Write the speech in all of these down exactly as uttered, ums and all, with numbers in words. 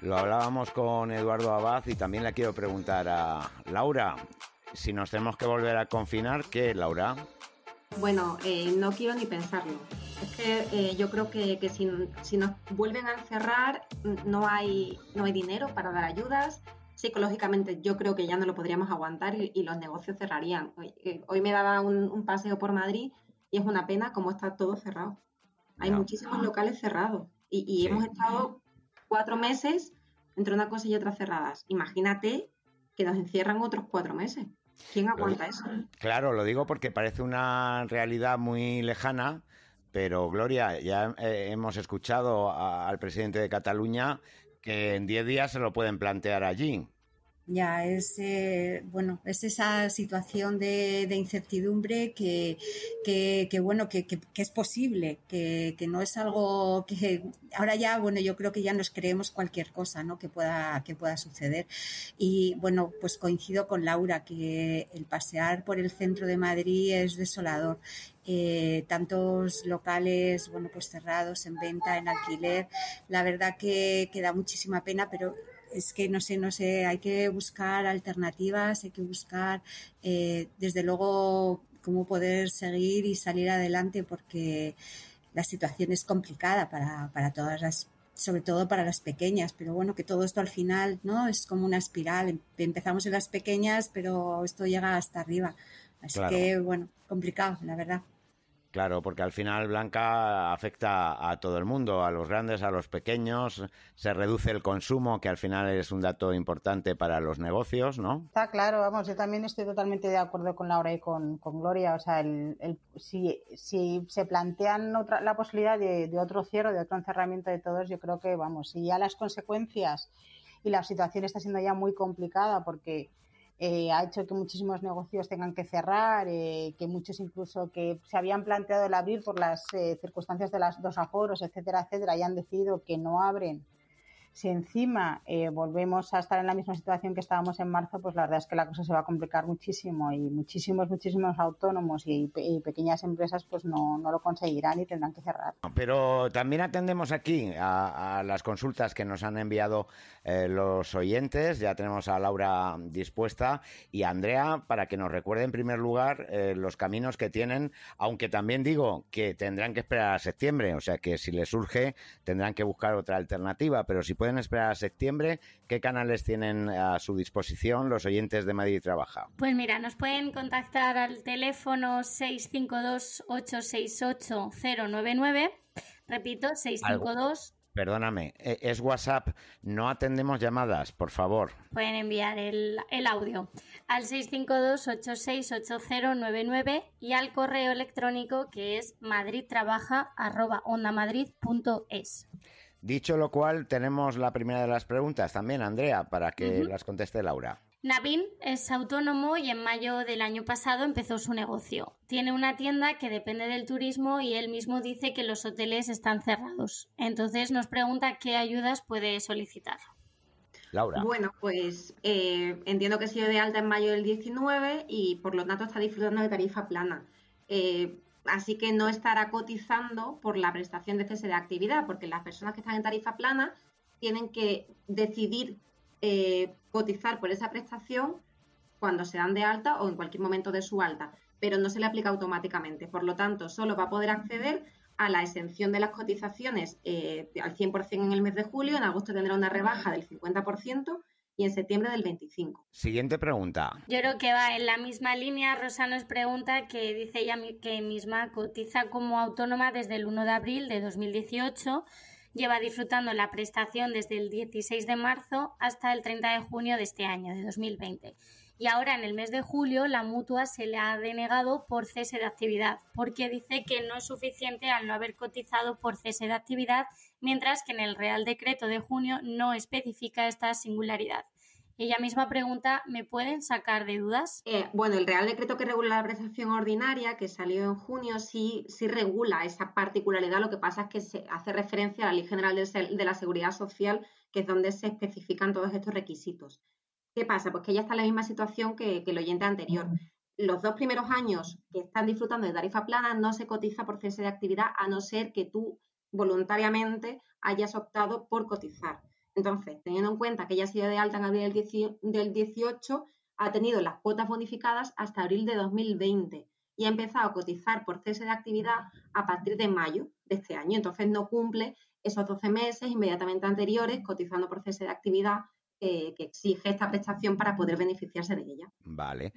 Lo hablábamos con Eduardo Abad y también le quiero preguntar a Laura, si nos tenemos que volver a confinar, ¿qué, Laura? Bueno, eh, no quiero ni pensarlo. Es que eh, yo creo que, que si, si nos vuelven a encerrar, no hay, no hay dinero para dar ayudas. Psicológicamente yo creo que ya no lo podríamos aguantar y, y los negocios cerrarían. Hoy, eh, hoy me daba un, un paseo por Madrid y es una pena cómo está todo cerrado. Hay No. muchísimos locales cerrados y, y Sí. hemos estado cuatro meses entre una cosa y otra cerradas. Imagínate que nos encierran otros cuatro meses. ¿Quién aguanta eso? Claro, lo digo porque parece una realidad muy lejana, pero Gloria, ya eh, hemos escuchado a, al presidente de Cataluña que en diez días se lo pueden plantear allí. Ya, es eh, bueno, es esa situación de, de incertidumbre que, que, que bueno, que, que, que es posible, que, que no es algo que ahora ya, bueno, yo creo que ya nos creemos cualquier cosa, ¿no? Que pueda, que pueda suceder. Y bueno, pues coincido con Laura que el pasear por el centro de Madrid es desolador. Eh, tantos locales, bueno, pues cerrados, en venta, en alquiler. La verdad que, que da muchísima pena, pero es que no sé, no sé, hay que buscar alternativas, hay que buscar, eh, desde luego, cómo poder seguir y salir adelante, porque la situación es complicada para, para todas las, sobre todo para las pequeñas, pero bueno, que todo esto al final, ¿no? Es como una espiral. Empezamos en las pequeñas, pero esto llega hasta arriba. Así Claro. que, bueno, complicado, la verdad. Claro, porque al final, Blanca, afecta a todo el mundo, a los grandes, a los pequeños, se reduce el consumo, que al final es un dato importante para los negocios, ¿no? Está claro, vamos, yo también estoy totalmente de acuerdo con Laura y con, con Gloria, o sea, el, el, si, si se plantean otra, la posibilidad de, de otro cierre, de otro encerramiento de todos, yo creo que, vamos, si ya las consecuencias y la situación está siendo ya muy complicada porque Eh, ha hecho que muchísimos negocios tengan que cerrar, eh, que muchos incluso que se habían planteado el abrir por las eh, circunstancias de las dos aforos, etcétera, etcétera, y han decidido que no abren. Si encima eh, volvemos a estar en la misma situación que estábamos en marzo, pues la verdad es que la cosa se va a complicar muchísimo y muchísimos, muchísimos autónomos y, y pequeñas empresas pues no, no lo conseguirán y tendrán que cerrar. Pero también atendemos aquí a, a las consultas que nos han enviado eh, los oyentes. Ya tenemos a Laura dispuesta y a Andrea para que nos recuerde en primer lugar eh, los caminos que tienen, aunque también digo que tendrán que esperar a septiembre, o sea que si les surge tendrán que buscar otra alternativa, pero si pueden esperar a septiembre, ¿qué canales tienen a su disposición los oyentes de Madrid Trabaja? Pues mira, nos pueden contactar al teléfono seis cinco dos, ocho seis ocho, cero nueve nueve, repito, seis cinco dos... Perdóname, es WhatsApp, no atendemos llamadas, por favor. Pueden enviar el, el audio al seis cinco dos, ocho seis ocho cero nueve nueve y al correo electrónico que es madridtrabaja arroba ondamadrid punto es. Dicho lo cual, tenemos la primera de las preguntas también, Andrea, para que uh-huh. las conteste Laura. Navin es autónomo y en mayo del año pasado empezó su negocio. Tiene una tienda que depende del turismo y él mismo dice que los hoteles están cerrados. Entonces nos pregunta qué ayudas puede solicitar. Laura. Bueno, pues eh, entiendo que ha sido de alta en mayo del diecinueve y por lo tanto está disfrutando de tarifa plana. Eh, Así que no estará cotizando por la prestación de cese de actividad, porque las personas que están en tarifa plana tienen que decidir eh, cotizar por esa prestación cuando se dan de alta o en cualquier momento de su alta, pero no se le aplica automáticamente. Por lo tanto, solo va a poder acceder a la exención de las cotizaciones eh, al cien por ciento en el mes de julio, en agosto tendrá una rebaja del cincuenta por ciento y en septiembre del veinticinco por ciento. Siguiente pregunta. Yo creo que va en la misma línea. Rosa nos pregunta que dice ella que misma cotiza como autónoma desde el uno de abril de dos mil dieciocho, lleva disfrutando la prestación desde el dieciséis de marzo hasta el treinta de junio de este año, de dos mil veinte. Y ahora en el mes de julio la mutua se le ha denegado por cese de actividad, porque dice que no es suficiente al no haber cotizado por cese de actividad, mientras que en el Real Decreto de junio no especifica esta singularidad. Ella misma pregunta, ¿me pueden sacar de dudas? Eh, bueno, el Real Decreto que regula la prestación ordinaria, que salió en junio, sí, sí regula esa particularidad. Lo que pasa es que se hace referencia a la Ley General de la Seguridad Social, que es donde se especifican todos estos requisitos. ¿Qué pasa? Pues que ella está en la misma situación que, que el oyente anterior. Los dos primeros años que están disfrutando de tarifa plana no se cotiza por cese de actividad, a no ser que tú voluntariamente hayas optado por cotizar. Entonces, teniendo en cuenta que ella ha sido de alta en abril del dieciocho, ha tenido las cuotas bonificadas hasta abril de dos mil veinte y ha empezado a cotizar por cese de actividad a partir de mayo de este año. Entonces, no cumple esos doce meses inmediatamente anteriores cotizando por cese de actividad eh, que exige esta prestación para poder beneficiarse de ella. Vale.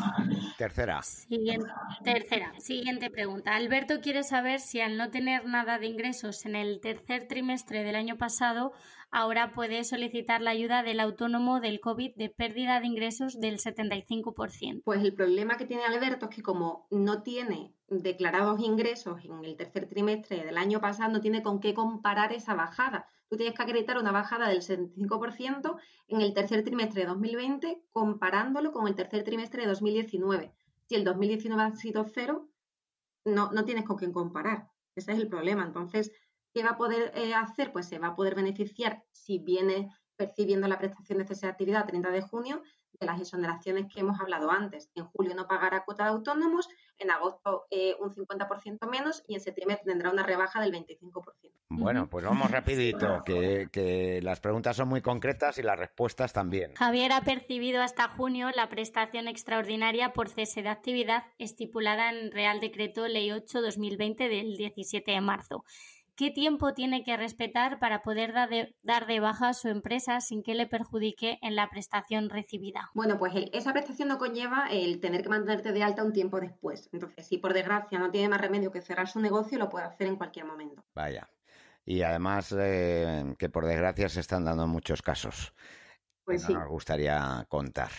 Tercera. Siguiente, tercera. Siguiente pregunta. Alberto quiere saber si al no tener nada de ingresos en el tercer trimestre del año pasado, ahora puede solicitar la ayuda del autónomo del COVID de pérdida de ingresos del setenta y cinco por ciento. Pues el problema que tiene Alberto es que como no tiene declarados ingresos en el tercer trimestre del año pasado, no tiene con qué comparar esa bajada. Tú tienes que acreditar una bajada del setenta y cinco por ciento en el tercer trimestre de dos mil veinte comparándolo con el tercer trimestre de dos mil diecinueve. Si el dos mil diecinueve ha sido cero, no, no tienes con qué comparar. Ese es el problema. Entonces, ¿qué va a poder eh, hacer? Pues se va a poder beneficiar, si viene percibiendo la prestación de cese de actividad a treinta de junio, de las exoneraciones que hemos hablado antes. En julio no pagará cuota de autónomos, en agosto eh, un cincuenta por ciento menos y en septiembre tendrá una rebaja del veinticinco por ciento. Bueno, pues vamos rapidito, que, que las preguntas son muy concretas y las respuestas también. Javier ha percibido hasta junio la prestación extraordinaria por cese de actividad estipulada en Real Decreto Ley ocho barra dos mil veinte del diecisiete de marzo. ¿Qué tiempo tiene que respetar para poder dar de, dar de baja a su empresa sin que le perjudique en la prestación recibida? Bueno, pues el, esa prestación no conlleva el tener que mantenerte de alta un tiempo después. Entonces, si por desgracia no tiene más remedio que cerrar su negocio, lo puede hacer en cualquier momento. Vaya. Y además eh, que por desgracia se están dando muchos casos. Pues no sí. Nos gustaría contar.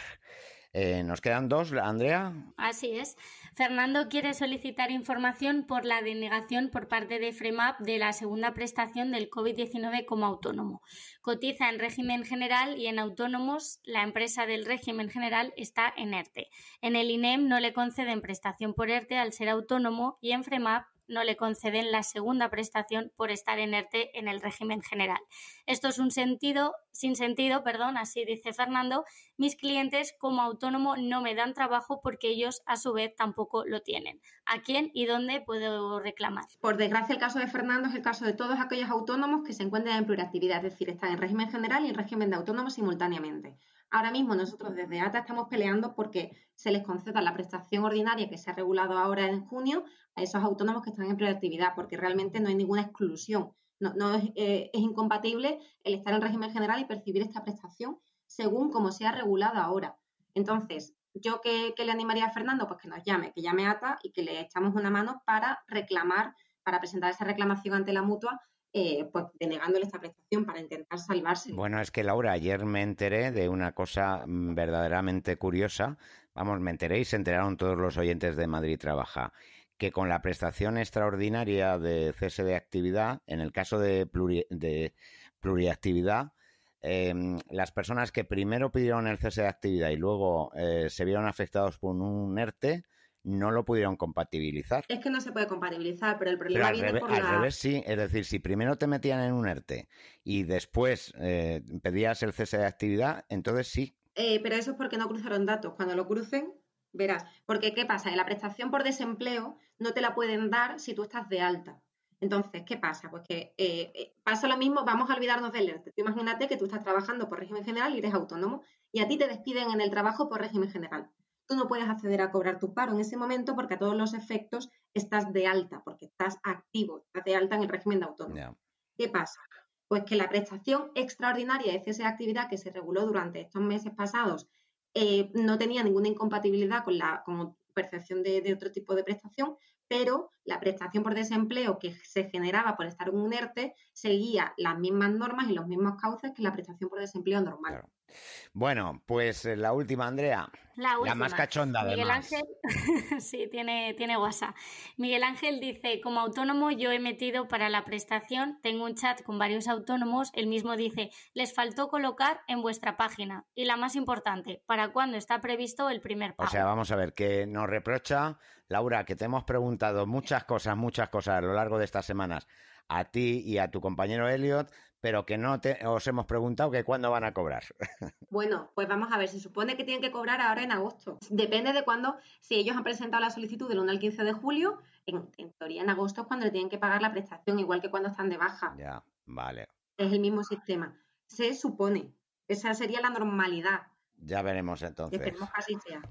Eh, ¿Nos quedan dos, Andrea? Así es. Fernando quiere solicitar información por la denegación por parte de FREMAP de la segunda prestación del COVID diecinueve como autónomo. Cotiza en régimen general y en autónomos la empresa del régimen general está en ERTE. En el I N E M no le conceden prestación por ERTE al ser autónomo y en FREMAP no le conceden la segunda prestación por estar en ERTE en el régimen general. Esto es un sentido, sin sentido, perdón, así dice Fernando. Mis clientes como autónomo no me dan trabajo porque ellos a su vez tampoco lo tienen. ¿A quién y dónde puedo reclamar? Por desgracia, el caso de Fernando es el caso de todos aquellos autónomos que se encuentran en pluriactividad, es decir, están en régimen general y en régimen de autónomo simultáneamente. Ahora mismo nosotros desde A T A estamos peleando porque se les conceda la prestación ordinaria que se ha regulado ahora en junio a esos autónomos que están en pluriactividad, porque realmente no hay ninguna exclusión. No, no es, eh, es incompatible el estar en régimen general y percibir esta prestación según como sea regulado ahora. Entonces, ¿yo qué, qué le animaría a Fernando? Pues que nos llame, que llame a A T A y que le echamos una mano para reclamar, para presentar esa reclamación ante la mutua, Eh, pues denegándole esta prestación para intentar salvarse. Bueno, es que Laura, ayer me enteré de una cosa verdaderamente curiosa. Vamos, me enteré y se enteraron todos los oyentes de Madrid Trabaja, que con la prestación extraordinaria de cese de actividad, en el caso de, pluri, de pluriactividad, eh, las personas que primero pidieron el cese de actividad y luego eh, se vieron afectados por un ERTE, no lo pudieron compatibilizar. Es que no se puede compatibilizar, pero el problema pero al viene revés, por al la... revés sí, es decir, si primero te metían en un ERTE y después eh, pedías el cese de actividad, entonces sí. Eh, pero eso es porque no cruzaron datos. Cuando lo crucen, verás. Porque, ¿qué pasa? En la prestación por desempleo no te la pueden dar si tú estás de alta. Entonces, ¿qué pasa? Pues que eh, pasa lo mismo, vamos a olvidarnos del ERTE. Tú imagínate que tú estás trabajando por régimen general y eres autónomo y a ti te despiden en el trabajo por régimen general. Tú no puedes acceder a cobrar tu paro en ese momento porque a todos los efectos estás de alta, porque estás activo, estás de alta en el régimen de autónomo. Yeah. ¿Qué pasa? Pues que la prestación extraordinaria de cese de actividad que se reguló durante estos meses pasados eh, no tenía ninguna incompatibilidad con la con percepción de, de otro tipo de prestación, pero la prestación por desempleo que se generaba por estar en un ERTE seguía las mismas normas y los mismos cauces que la prestación por desempleo normal. Claro. Bueno, pues la última, Andrea. La, última. La más cachonda, Miguel además. Ángel, sí, tiene, tiene WhatsApp. Miguel Ángel dice, como autónomo yo he metido para la prestación, tengo un chat con varios autónomos, el mismo dice, les faltó colocar en vuestra página. Y la más importante, ¿para cuándo está previsto el primer pago? O sea, vamos a ver, que nos reprocha, Laura, que te hemos preguntado muchas cosas, muchas cosas a lo largo de estas semanas, a ti y a tu compañero Elliot, pero que no te, os hemos preguntado que cuándo van a cobrar. Bueno, pues vamos a ver, se supone que tienen que cobrar ahora en agosto. Depende de cuándo, si ellos han presentado la solicitud del uno al quince de julio, en, en teoría en agosto es cuando le tienen que pagar la prestación, igual que cuando están de baja. Ya, vale. Es el mismo sistema. Se supone. Esa sería la normalidad. Ya veremos entonces. Esperemos que así sea.